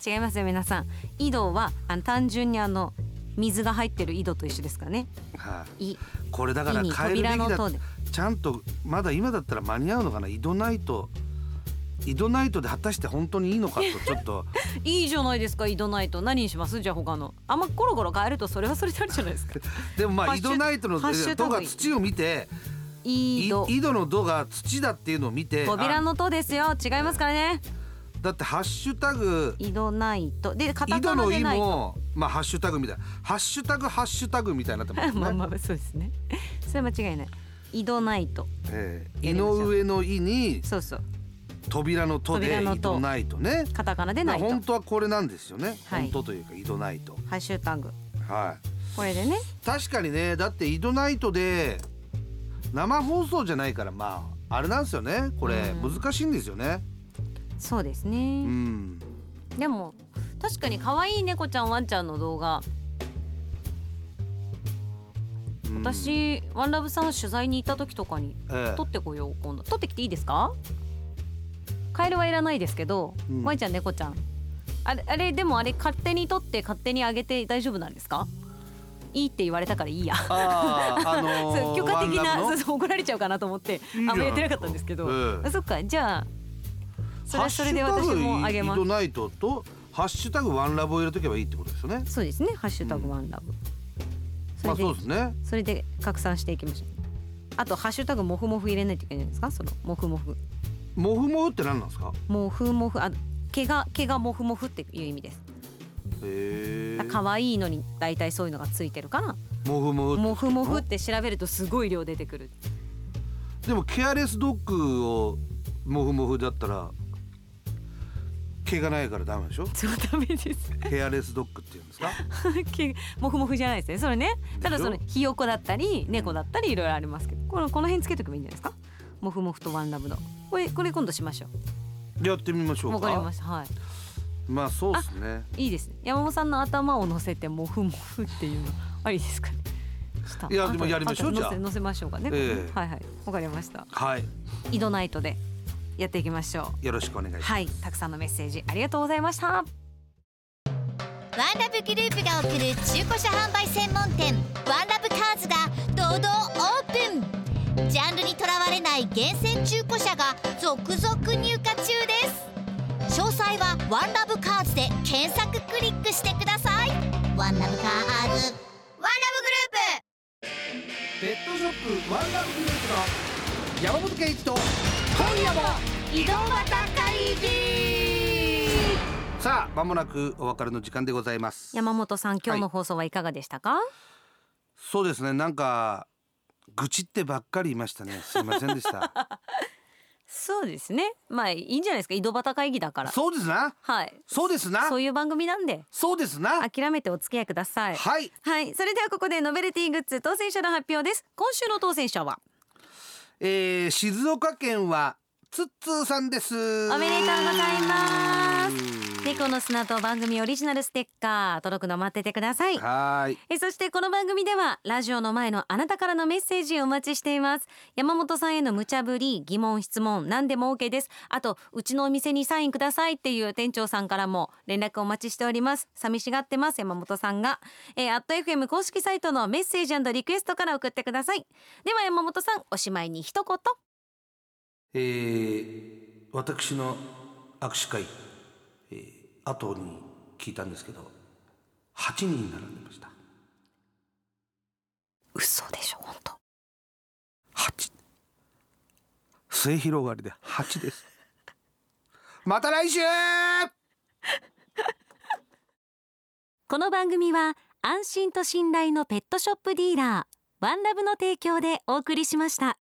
違いますよ皆さん。井戸は単純に水が入ってる井戸と一緒ですからね。 これだから変えるべきだ。ちゃんとまだ今だったら間に合うのかな。井戸ナイトで果たして本当にいいのかとちょっといいじゃないですか。井戸ナイト何にします？じゃあ他のゴロゴロ変えるとそれはそれであるじゃないですか。 でも井戸ナイトの戸が土を見て、井戸の戸が土だっていうのを見て、 扉の戸ですよ。違いますからね。 だってハッシュタグ井戸ナイトでカタ井戸のカナでないと、 井もハッシュタグみたいなハッシュタグみたいになってますね。 そうですね。それ間違いない。井戸ナイト、 井の上の井にそう扉の戸で井戸ナイトね。 カタカナでナイト。 本当はこれなんですよね。本当というか井戸ナイトハッシュタグ、これでね。 確かにね。だって井戸ナイトで生放送じゃないからあれなんですよね。これ難しいんですよね。 そうですね。でも確かに可愛い猫ちゃんワンちゃんの動画、私ワンラブさん取材に行った時とかに撮ってこよう。今度撮ってきていいですか？カエルはいらないですけど、ワンちゃん猫ちゃんあれでも勝手に撮って勝手にあげて大丈夫なんですか？いいって言われたからいいや。許可的な怒られちゃうかなと思ってあんまりやってなかったんですけど、そっか。じゃあそれで私もあげます。 井戸ナイトとハッシュタグワンラブを入れとけばいいってことですよね。 そうですね。ハッシュタグワンラブ、 そうですね。 それで拡散していきましょう。あとハッシュタグモフモフ入れないといけないんですか？そのモフモフって何なんですか？ モフモフ毛がモフモフっていう意味です。可愛いのに大体そういうのがついてるからモフモフって調べるとすごい量出てくる。 でもケアレスドッグをモフモフだったら毛がないからダメでしょ？ そうダメです。 ケアレスドッグっていうんですか？ モフモフじゃないですね。それね。ただひよこだったり猫だったりいろいろありますけど、この辺つけとけばいいんじゃないですか？モフモフとワンラブのこれ今度しましょう。やってみましょうか。 わかりました。はい。 そうですね。 いいですね。山本さんの頭を乗せてモフモフっていうのありですかね。 いやでもやりましょう。じゃあ載せましょうかね。はいはい、わかりました。 はい、 井戸ナイトでやっていきましょう。よろしくお願いします。 はい、たくさんのメッセージありがとうございました。ワンラブグループが送る中古車販売専門店ワンラブカーズが堂々オープン。ジャンルにとらわれない厳選中古車が続々入荷中です。詳細はワンラブカーズで検索クリックしてください。ワンラブカーズ、ワンラブグループ。 ペットショップワンラブグループの山本圭一と今夜も井戸端会議。 さあ間もなくお別れの時間でございます。 山本さん、今日の放送はいかがでしたか？ そうですね、なんか愚痴ってばっかり言いましたね。すいませんでしたそうですね、まあいいんじゃないですか、井戸端会議だから。 そうですな、 はい、 そうですな、 そういう番組なんで、 そうですな、 諦めてお付き合いください。 はい、 はい、それではここでノベルティグッズ当選者の発表です。今週の当選者は、 静岡県はつっつーさんです。 おめでとうございます。猫の砂と番組オリジナルステッカー届くの待っててください。 はい。 そしてこの番組ではラジオの前のあなたからのメッセージをお待ちしています。山本さんへの無茶ぶり、疑問、質問何でも OK です。あとうちのお店にサインくださいっていう店長さんからも連絡お待ちしております。寂しがってます山本さんが、@FM 公式サイトのメッセージ&リクエストから送ってください。では山本さん、おしまいに一言。 私の握手会、後に聞いたんですけど8人並んでました。 嘘でしょ本当。 8、末広がりで8です。また来週この番組は安心と信頼のペットショップディーラーワンラブの提供でお送りしました。